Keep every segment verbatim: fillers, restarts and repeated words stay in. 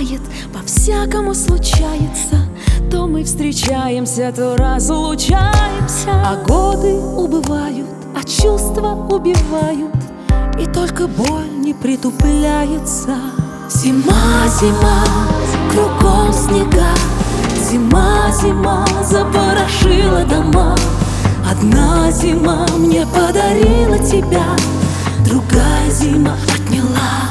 бывает, по-всякому случается. То мы встречаемся, то разлучаемся. А годы убывают, а чувства убивают, и только боль не притупляется. Зима, зима, кругом снега. Зима, зима, запорошила дома. Одна зима мне подарила тебя, другая зима отняла.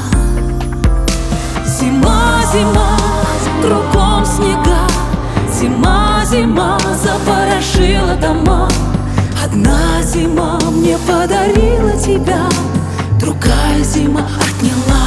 Зима, зима, кругом снега. Зима, зима, запорошила дома. Одна зима мне подарила тебя, другая зима отняла.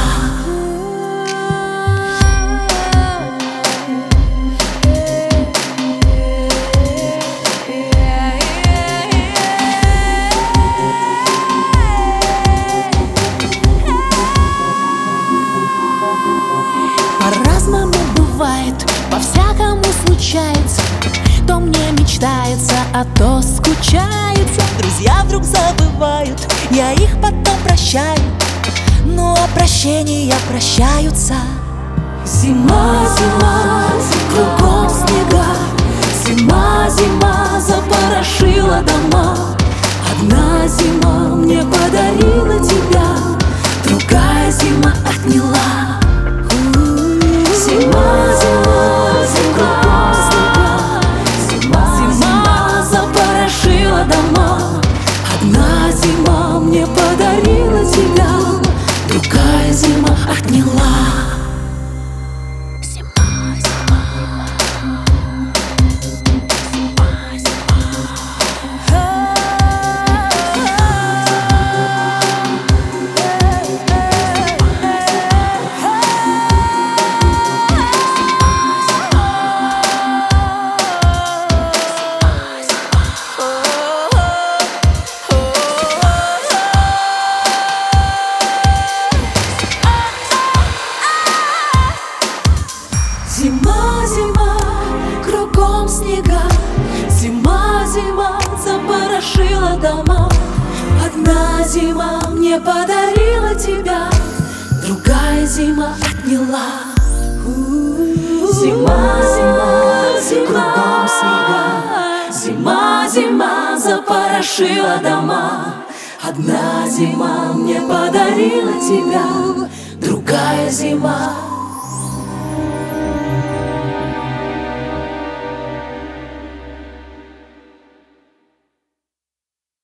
По-разному бывает, по-всякому случается. То мне мечтается, а то скучается. Друзья вдруг забывают, я их потом прощаю, но прощения прощаются. Зима, зима, кругом снега. Зима, зима, запорошила дома. Одна зима мне подарила тебя, другая зима отняла. Зима, зима, кругом снега. Зима, зима, запорошила дома. Одна зима мне подарила тебя, другая зима отняла. Зима, зима, кругом снега. Зима, зима, запорошила дома. Одна зима мне подарила тебя, другая зима отняла. Зима, зима, кругом снега. Зима, зима, запорошила дома. Одна зима мне подарила тебя, другая зима